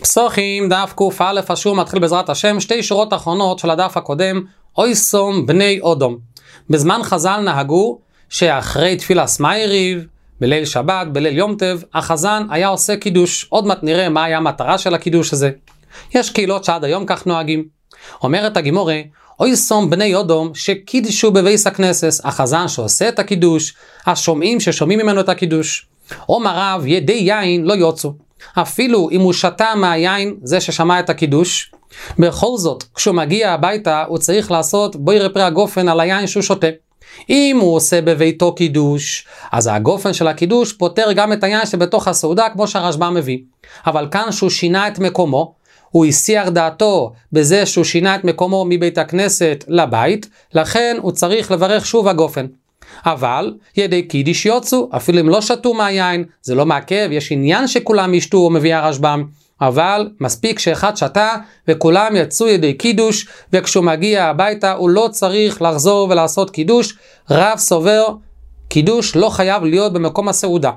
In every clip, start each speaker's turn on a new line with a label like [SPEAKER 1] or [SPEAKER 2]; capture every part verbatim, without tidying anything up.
[SPEAKER 1] פסוחים דף ק"א השור מתחיל בעזרת השם, שתי שורות אחרונות של הדף הקודם, אויסום בני אודום. בזמן חז"ל נהגו שאחרי תפילת מעריב, בליל שבת, בליל יום טוב, החזן היה עושה קידוש. עוד מעט נראה מה היה המטרה של הקידוש הזה. יש קהילות שעד היום כך נוהגים. אומרת הגימורה, אויסום בני אודום שקידשו בבייס הכנסת, החזן שעושה את הקידוש, השומעים ששומעים ממנו את הקידוש. אומר רב, ידי יין לא יוצאו. אפילו אם הוא שתה מהיין, זה ששמע את הקידוש, בכל זאת, כשהוא מגיע הביתה, הוא צריך לעשות בוירי פרי הגופן על היין שהוא שותה. אם הוא עושה בביתו קידוש, אז הגופן של הקידוש פותר גם את היין שבתוך הסעודה, כמו שהרשב"ם מביא. אבל כאן שהוא שינה את מקומו, הוא הסיח דעתו בזה שהוא שינה את מקומו מבית הכנסת לבית, לכן הוא צריך לברך שוב הגופן. אבל ידי קידיש יוצאו, אפילו אם לא שתו מהיין, זה לא מעכב, יש עניין שכולם ישתו, הוא מביא הרשב"ם, אבל מספיק שאחד שתה וכולם יצאו ידי קידוש, וכשהוא מגיע הביתה הוא לא צריך לחזור ולעשות קידוש. רב סובר, קידוש לא חייב להיות במקום הסעודה.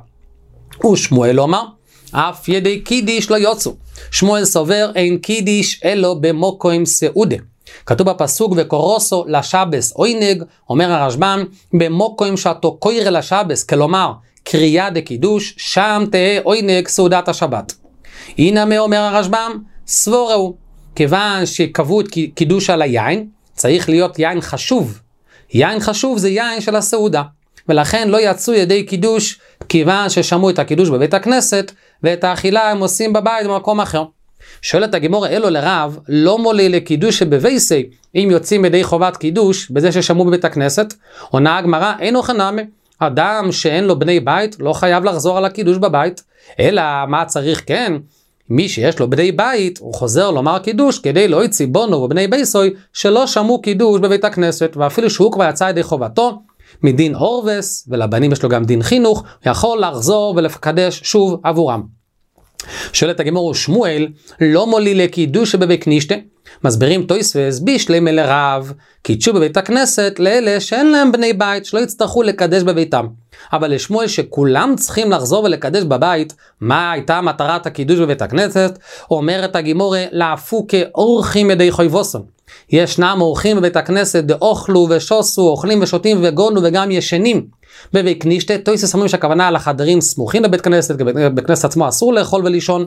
[SPEAKER 1] ושמואל אומר, אף ידי קידיש לא יוצאו. שמואל סובר, אין קידיש אלו במוקום סעודה. כתוב בפסוק וקורוסו לשבס אוינג, אומר הרשב"ם, במוקום שאתו קויר לשבס, כלומר קריאה דקידוש, שם תהה אוינג סעודת השבת. הנה מה אומר הרשב"ם, סבורהו, כיוון שקבעו את קידוש על היין, צריך להיות יין חשוב. יין חשוב זה יין של הסעודה, ולכן לא יצאו ידי קידוש, כיוון ששמעו את הקידוש בבית הכנסת, ואת האכילה הם עושים בבית במקום אחר. שואלת הגימורה, אלו לרב, לא מולי לקידוש שבבייסי, אם יוצאים ידי חובת קידוש, בזה ששמעו בבית הכנסת, עונה הגמרא, אין אוכנמי, אדם שאין לו בני בית, לא חייב לחזור על הקידוש בבית, אלא מה צריך כן? מי שיש לו בני בית, הוא חוזר לומר קידוש, כדי לא יצא בונו ובני בייסוי, שלא שמעו קידוש בבית הכנסת, ואפילו שהוא כבר יצא ידי חובתו, מדין אורבס, ולבנים יש לו גם דין חינוך, יכול לחזור ולקדש שוב עבורם. שואלת הגמרא, שמואל לא מולי לקידוש בבית כנישתא, מסבירים תוספות בישלמה לרב, קידשו בבית הכנסת לאלה שאין להם בני בית, שלא יצטרכו לקדש בביתם. אבל לשמואל שכולם צריכים לחזור ולקדש בבית, מה הייתה מטרת הקידוש בבית הכנסת? אומרת הגמרא, לעפו כאורחים ידי חויבוסם. ישנם אורחים בבית הכנסת דאוכלו ושוסו, אוכלים ושותים וגונו וגם ישנים בבית כנישתא. תוספות אומרים שהכוונה על החדרים סמוכים לבית כנסת, כי בבית כנסת עצמו אסור לאכול ולישון.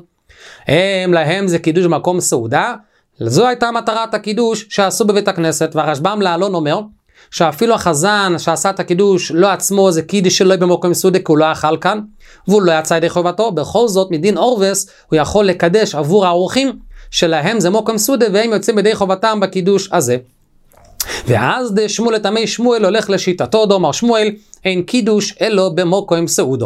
[SPEAKER 1] הם להם זה קידוש במקום סעודה. זו הייתה מטרת הקידוש שעשו בבית הכנסת, והרשב"ם לעלון אומר שאפילו החזן שעשה את הקידוש לא עצמו זה קידוש שלו במקום סעודה, כי הוא לא אכל כאן והוא לא יצא ידי חובתו, בכל זאת מדין אורבס הוא יכול לקדש עבור האורחים שלהם זה מקום סעודה, והם יוצאים ידי חובתם בקידוש הזה. ואז שמואל תמי שמואל הולך לשיטתו, דאמר שמואל אין קידוש אלו במקום סעודו.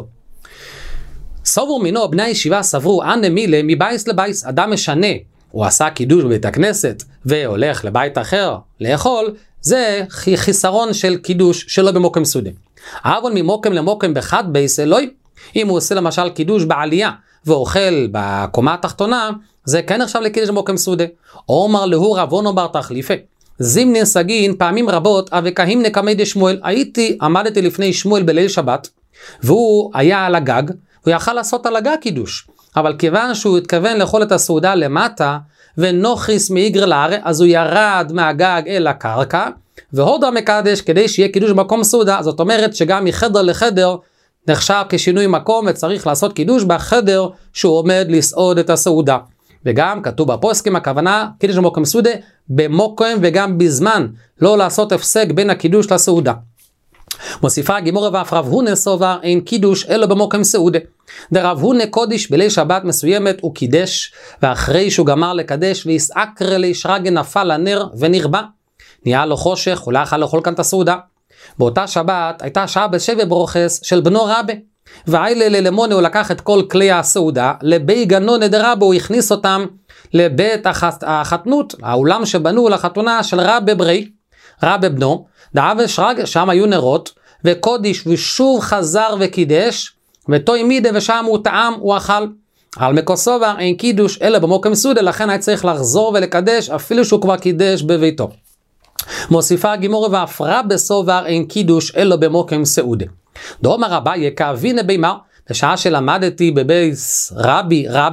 [SPEAKER 1] סבור מינו בני הישיבה סברו אנא מילה מבייס לבייס, אדם משנה, הוא עשה קידוש בבית הכנסת והולך לבית אחר לאכול, זה חיסרון של קידוש שלא במקום סעודה. אבל ממוקם למוקם בחד בייס אלוהי, אם הוא עושה למשל קידוש בעלייה ואוכל בקומה התחתונה, זה כן נחשב לקידוש במקום סעודה. אומר להו רבונו בר תחליפה, זימנין סגין פעמים רבות אבקהים נקמי דשמואל, הייתי עמדתי לפני שמואל בליל שבת והוא היה על הגג, הוא יכל לעשות על הגג קידוש, אבל כיוון שהוא התכוון לאכול את הסעודה למטה ונוכריס מאיגר לארץ, אז הוא ירד מהגג אל הקרקע והודה מקדש כדי שיהיה קידוש במקום סעודה. זאת אומרת שגם מחדר לחדר נחשב כשינוי מקום, וצריך לעשות קידוש בחדר שהוא עומד לסעוד את הסעודה. וגם כתוב בפוסקים הכוונה קידוש במקום סעודה במוקם וגם בזמן, לא לעשות הפסק בין הקידוש לסעודה. מוסיפה הגימורה, ואף רב הונה סובר אין קידוש אלא במקום סעודה. דרב הונה קודש בליל שבת מסוימת הוא קידש, ואחרי שהוא גמר לקדש ויסעקר לי שרגן נפל הנר ונרבה, נהיה לו חושך, הוא לא יכול לאכול כאן את הסעודה. באותה שבת הייתה שעה בשבע ברוכס של בנו רבה, והאילה ללמונה הוא לקח את כל כלי הסעודה לבי גנו נדרבו, הוא הכניס אותם לבית החת... החתנות, האולם שבנו לחתונה של רבה ברי, רבה בנו, דאב שרג, שם היו נרות וקודש, ושוב חזר וקידש, ותוי מידה ושם הוא טעם, הוא אכל. על מקוסובר אין קידוש אלא במקום סעודה, לכן היה צריך לחזור ולקדש אפילו שהוא כבר קידש בביתו. מוסיפה הגימורה, ואף רבה סובר אין קידוש אלא במקום סעודה. דאמר אביי כאבינה בימר, בשעה שלמדתי בבייס רבי רבה,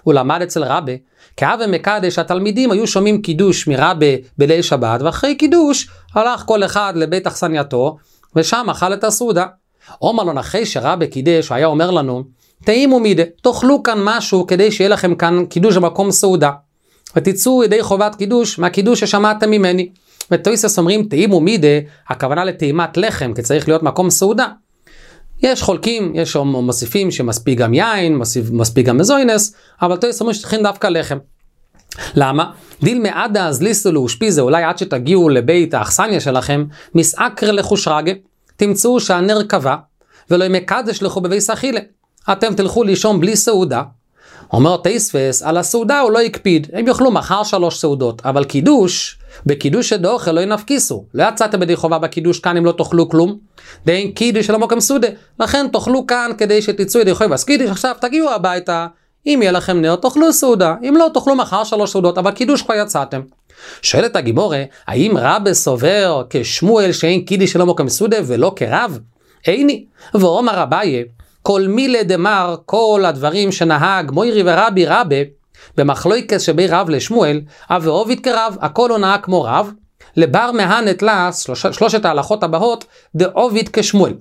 [SPEAKER 1] הוא למד אצל רבי, כאב ומקדש התלמידים היו שומעים קידוש מרבי בליל שבת, ואחרי קידוש הלך כל אחד לבית אכסנייתו, ושם אכל את הסעודה. אומר לו, אחרי שרבי קידש, הוא היה אומר לנו, תאימו מידה, תאכלו כאן משהו כדי שיהיה לכם כאן קידוש במקום סעודה. ותצאו ידי חובת קידוש מהקידוש ששמעתם ממני. ותויסס אומרים תאימו מידה, הכוונה לתאימת לחם, כי צריך להיות מקום סעודה. יש חולקים, יש מוסיפים שמספיק גם יין, מספיק, מספיק גם מזוינס, אבל תויסס אומרים שתכין דווקא לחם. למה? דיל מעדה אז ליסו לאושפיזה, אולי עד שתגיעו לבית האכסניה שלכם, מסעקר לחושרגה, תמצאו שהנר קבע, ולא מקדש לכו בבי סחילה. אתם תלכו לישון בלי סעודה. אומר תייספס, על הסעודה הוא לא יקפיד, הם יאכלו מחר שלוש סעודות, אבל קידוש, בקידוש שדאוכל לא ינפקיסו, לא יצאתם בדי חובה בקידוש כאן אם לא תאכלו כלום, דין קידוש שלא מוקם סעודה, לכן תאכלו כאן כדי שתצאו ידי חובה, אז קידוש עכשיו תגיעו הביתה, אם יהיה לכם נר תאכלו סעודה, אם לא תאכלו מחר שלוש סעודות, אבל קידוש כבר יצאתם. שואלת הגימורה, האם רבי סובר כשמואל שאין קידוש שלא מוקם סעודה ולא כרב? איני, ואומר אביי, כל מילי דמר, כל הדברים שנהג מוירי ורבי רבי, במחלוקת שבי רב לשמואל, אב ועובד כרב, הכל הוא נהג כמו רב, לבר מהנת לה, שלוש, שלושת ההלכות הבאות, דעובד כשמואל.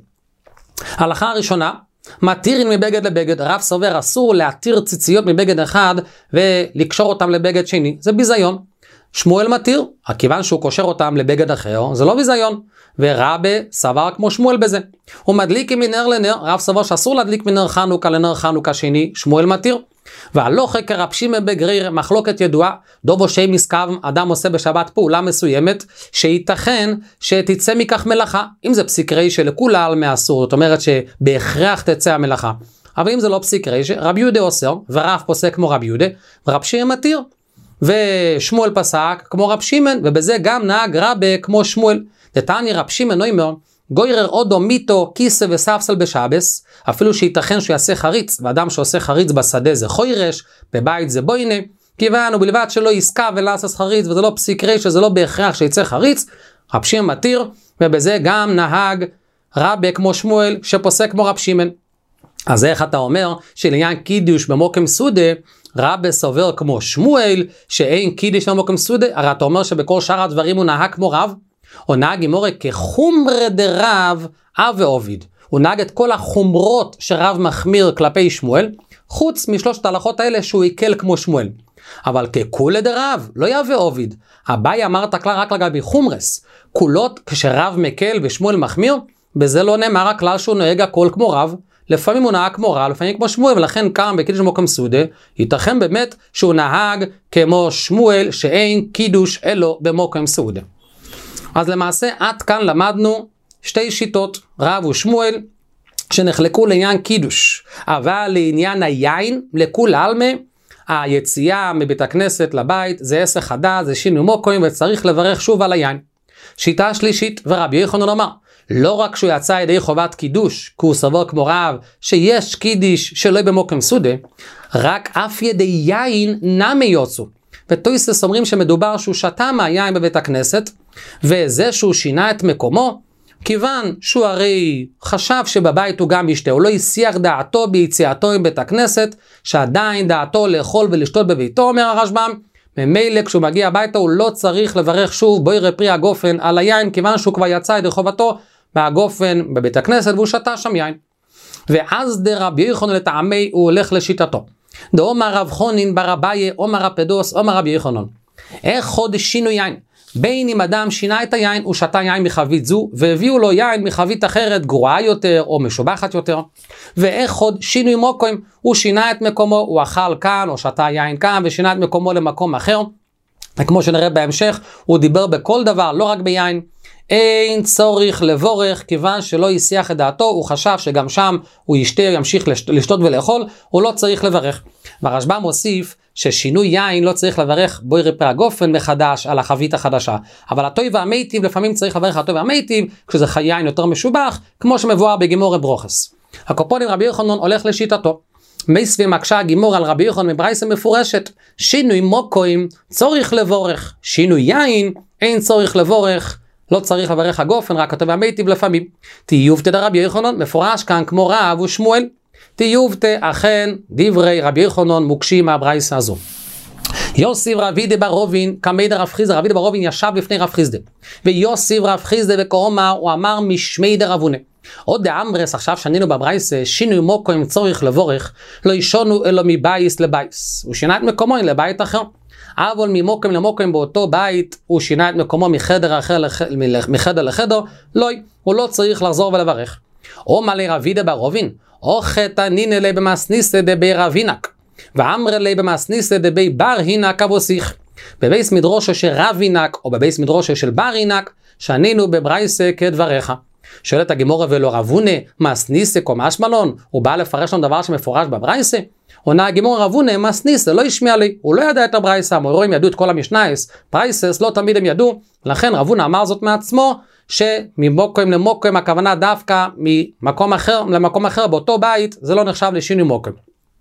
[SPEAKER 1] ההלכה הראשונה, מתירין מבגד לבגד, רב סובר אסור להתיר ציציות מבגד אחד, ולקשור אותם לבגד שני, זה ביזיון. שמואל מתיר, כיוון שהוא קושר אותם לבגד אחר, זה לא ביזיון. ורבי סבר כמו שמואל בזה. הוא מדליק מנר לנר, רב סבר שאסור להדליק מנר חנוכה לנר חנוכה שני, שמואל מתיר. והלוכה כרב שמעון בגריר, מחלוקת ידועה, דובו שי מסקב, אדם עושה בשבת פעולה מסוימת, שייתכן שתצא מכך מלאכה. אם זה פסיק רי שלכולה על מאסור, זאת אומרת שבהכרח תצא המלאכה. אבל אם זה לא פסיק רי, רב יהודה אוסר, ורב פוסק כמו רב יהודה, ורב שמעון מתיר. ושמואל פסק כמו רב שמעון, ובזה גם נהג רבי כמו שמואל. דתני רב שמעון אומר, גוירר אודו מיתו כיסא וספסל בשבס, אפילו שייתכן שהוא יעשה חריץ, ואדם שעושה חריץ בשדה זה חוירש, בבית זה בוינה, כיוון ובלבד שלא יסקה ולעשות חריץ, וזה לא פסיק רי, שזה לא בהכרח שיצא חריץ, רב שמעון מתיר, ובזה גם נהג רבי כמו שמואל, שפוסק כמו רב שמעון. אז איך אתה אומר שלעניין קידוש במוקם סעודה, רבי סובר כמו שמואל, שאין קידוש במוקם סעודה, הרי אתה אומר שבכל שאר הדברים הוא נהג כמו רב, הוא נהג גמורה כחומר דרב אב ועובד. הוא נהג את כל החומרות שרב מחמיר כלפי שמואל, חוץ משלושת ההלכות האלה שהוא יקל כמו שמואל. אבל ככולה דרב, לא יהווה עובד. אביי אמר את הכלל רק לגבי חומרס. כולות כשרב מקל ושמואל מחמיר, בזה לא נאמר הכלל שהוא נוהג הכל כמו רב. לפעמים הוא נהג כמו רב, לפעמים כמו שמואל, ולכן כאן בקידוש במוקם סעודה, ייתכן באמת שהוא נהג כמו שמואל, שאין קידוש אלו במוקם סעודה. אז למעשה עד כאן למדנו שתי שיטות, רב ושמואל, שנחלקו לעניין קידוש, אבל לעניין היין, לכול עלמה, היציאה מבית הכנסת לבית, זה עסק חדש, זה שינוי מוקוים, וצריך לברך שוב על היין. שיטה שלישית, ורבי יוחנן אמר, לא רק שהוא יצא ידי חובת קידוש, כי הוא סבור כמו רב, שיש קידיש שלא במוקם סעודה, רק אף ידי יין נמי יוצאו. ותויסס אומרים שמדובר שהוא שתה מהיין בבית הכנסת, וזה שהוא שינה את מקומו, כיוון שהוא הרי חשב שבבית הוא גם ישתה, הוא לא יסיח דעתו ביציאתו עם בית הכנסת, שעדיין דעתו לאכול ולשתות בביתו, אומר הרשב"ם, ממילא כשהוא מגיע הביתה הוא לא צריך לברך שוב בוירי פרי הגופן על היין, כיוון שהוא כבר יצא ידי חובתו מהגופן בבית הכנסת והוא שתה שם יין. ואז דרבי יוחנן לטעמי הוא הולך לשיטתו. דאמר רב חונין בר אביי, אומר רב פדוס, אומר רבי יוחנן, איך חודש שינו יין? בין אם אדם שינה את היין, הוא שתה יין מחבית זו, והביאו לו יין מחבית אחרת, גרועה יותר או משובחת יותר. ואיך עוד שינוי מוקוים, הוא שינה את מקומו, הוא אכל כאן או שתה יין כאן, ושינה את מקומו למקום אחר. וכמו שנראה בהמשך, הוא דיבר בכל דבר, לא רק ביין. אין צורך לבורך, כיוון שלא יסיח את דעתו, הוא חשב שגם שם הוא ישתה, ימשיך לשתות ולאכול, הוא לא צריך לברך. והרשב"ם מוסיף ששינוי יין לא צריך לברך בוירי פרי הגופן מחדש על החבית החדשה. אבל הטוב והמיטיב לפעמים צריך לברך הטוב והמיטיב, כשזה יין יותר משובח, כמו שמבואר בגימורי ברוכס. הקופונים רבי יוחנן הולך לשיטתו. מייסבי מקשה גימור על רבי יוחנן מברייסה מפורשת, שינוי מוקוים צריך לבורך, שינוי יין אין צורך לבורך, לא צריך לברך הגופן, רק הטוב והמיטיב לפעמים. תיוב תדע רבי יוחנן מפורש כאן כמו רב ושמואל, תיובתה אכן דברי רבי יוחנן מוקשים מהברייסה הזו. יוסיף רבידה ברובין כמד רב חיסדא, רבידה ברובין ישב לפני רב חיסדא, ויוסיף רב חיסדא וכאומר, הוא אמר משמי דרבונה. עוד דאמרס, עכשיו שנינו בברייסה, שינו מוקו עם צורך לבורך, לא ישונו אלו מבייס לבייס. הוא שינה את מקומו לבית אחר. אבל ממוקם למוקם באותו בית, הוא שינה את מקומו מחדר אחר לח... מחדר לחדר, לא, הוא לא צריך לחזור ולברך. או מלא רבידה ברובין, או חטא נינא לי במסניסא דבי רבינק, ואמר לי במסניסא דבי בר הינק אבוסיך. בבייס מדרושו של רבינק, או בבייס מדרושו של בר הינק, שנינו בברייסה כדבריך. שואלת הגמורה ולא רבונה, מסניסא קומש מלון, הוא בא לפרש לנו דבר שמפורש בברייסה? עונה הגמורה רבונה, מסניסא, לא ישמיע לי, הוא לא ידע את הברייסה, המורים ידעו את כל המשנייס, ברייסס לא תמיד הם ידעו, לכן רבונה אמר זאת מעצמו, שממוקם למוקם הכוונה דווקא ממקום אחר למקום אחר באותו בית, זה לא נחשב לשינוי מוקם.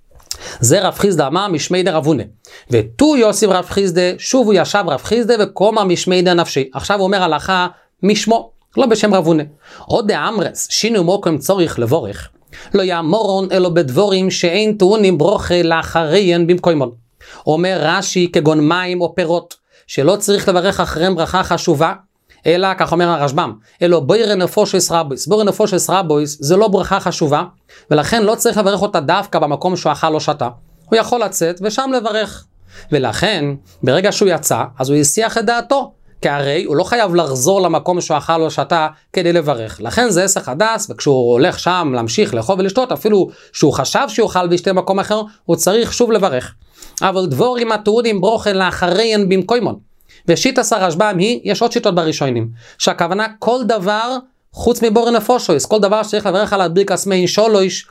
[SPEAKER 1] זה רב חיסדא אמר משמי דרבונה, ותו יוסיף רב חיסדא, שוב הוא ישב רב חיסדא וקומר משמי דנפשי. עכשיו הוא אומר הלכה משמו, לא בשם רבונה. עוד דאמרס, שינוי מוקם צורך לבורך, לא יאמורון אלו בדבורים שאין טעונים ברוכה לאחריין במקוימון. אומר רש"י כגון מים או פירות, שלא צריך לברך אחריהם ברכה חשובה, אלא, כך אומר הרשב"ם, אלו בוירי נפושס רבויס. בוירי נפושס רבויס זה לא ברכה חשובה, ולכן לא צריך לברך אותה דווקא במקום שהוא אכל או שתה. הוא יכול לצאת ושם לברך. ולכן, ברגע שהוא יצא, אז הוא יסיח את דעתו, כי הרי הוא לא חייב לחזור למקום שהוא אכל או שתה כדי לברך. לכן זה היסח הדס, וכשהוא הולך שם להמשיך לאכול ולשתות, אפילו שהוא חשב שהוא אכל וישתה במקום אחר, הוא צריך שוב לברך. אבל דבורים הטעונים ברוכה לאחריין במקוימון. ושיטת הרשב"ם היא, יש עוד שיטות בראשונים, שהכוונה כל דבר חוץ מבורא נפושס, כל דבר שצריך לברך על ברכת מי שולוש,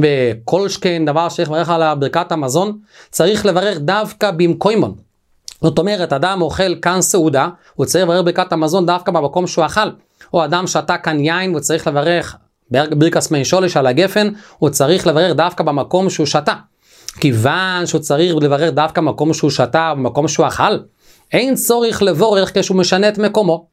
[SPEAKER 1] וכל שכן דבר שצריך לברך על ברכת המזון, צריך לברך דווקא במקוימון. זאת אומרת, אדם אוכל כאן סעודה, הוא צריך לברך ברכת המזון דווקא במקום שהוא אכל, או אדם שתה כאן יין, הוא צריך לברך ברכת מי שולוש על הגפן, הוא צריך לברך דווקא במקום שהוא שתה. כיוון שהוא צריך לברך דווקא במקום שהוא שתה, במקום שהוא אכל, אין צורך לבורך כשהוא משנה את מקומו.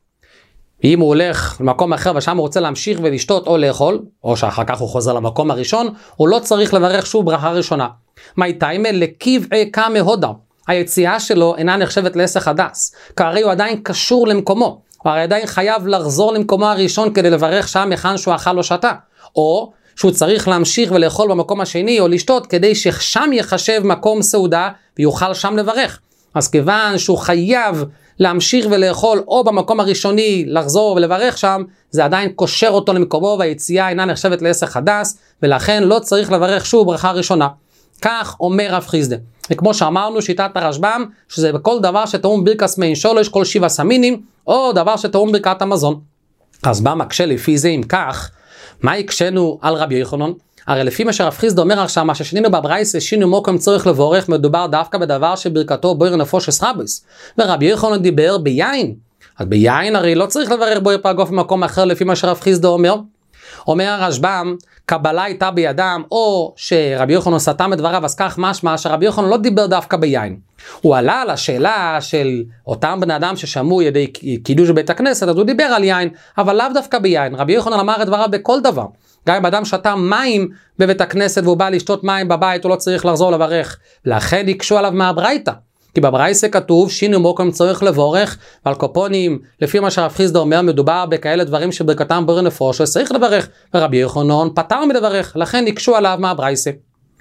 [SPEAKER 1] אם הוא הולך למקום אחר ושם הוא רוצה להמשיך ולשתות או לאכול, או שאחר כך הוא חוזר למקום הראשון, הוא לא צריך לברך שוב ברכה ראשונה. מי תיימה לקבעי קמא הודא, היציאה שלו אינה נחשבת להיסח הדס, כי הוא עדיין קשור למקומו, הוא הרי עדיין חייב לחזור למקומו הראשון כדי לברך שם היכן שהוא אכל או שתה, או שהוא צריך להמשיך ולאכול במקום השני או לשתות כדי ששם יחשב מקום סעודה ויוכל שם לברך. אז כיוון שהוא חייב להמשיך ולאכול או במקום הראשוני לחזור ולברך שם, זה עדיין קושר אותו למקומו והיציאה אינה נחשבת להיסח הדס, ולכן לא צריך לברך שוב ברכה ראשונה. כך אומר רב חיסדא. וכמו שאמרנו, שיטת הרשב"ם, שזה בכל דבר שטעון ברכת מי שולוש, כל שבעה סמינים, או דבר שטעון ברכת המזון. אז בא מקשה לפי זה, אם כך, מה יקשנו על רבי יוחנן? הרי לפי מה שרב חיסדא אומר עכשיו, מה ששינינו בברייסה, שינו מוקם צורך לבורך, מדובר דווקא בדבר שברכתו בויר נפושס רבויס. ורבי יוחנן דיבר ביין. אז ביין הרי לא צריך לברך בויר פגוף במקום אחר לפי מה שרב חיסדא אומר. אומר הרשב"ם, קבלה הייתה בידם, או שרבי יוחנן סתם את דבריו, אז כך משמע שרבי יוחנן לא דיבר דווקא ביין. הוא עלה על השאלה של אותם בני אדם ששמעו ידי קידוש בית הכנסת, אז הוא דיבר על יין, אבל לאו דווקא ביין. רבי יוחנן אמר את דבריו בכל דבר. גם אם אדם שתה מים בבית הכנסת והוא בא לשתות מים בבית, הוא לא צריך לחזור לברך. לכן יקשו עליו מהברייתא. כי בברייתא כתוב שינו מוקם צורך לבורך, ועל קופונים, לפי מה שרב חיסדא אומר, מדובר בכאלה דברים שברכתם בויר נפושס, צריך לברך, ורבי יוחנן פטר מלברך, לכן יקשו עליו מהברייתא.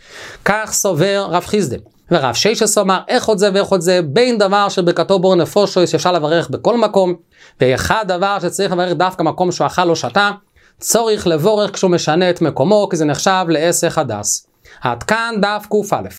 [SPEAKER 1] כך סובר רב חיסדא. ורב ששת אומר, איך עוד זה ואיך עוד זה, בין דבר שברכתו בויר נפושס אפשר לברך בכל מקום, ואחד דבר שצריך לברך דווקא מקום שהוא אכל או שתה, צורך לבורך כשהוא משנה את מקומו, כי זה נחשב להיסח הדס. עד כאן דף ק"א.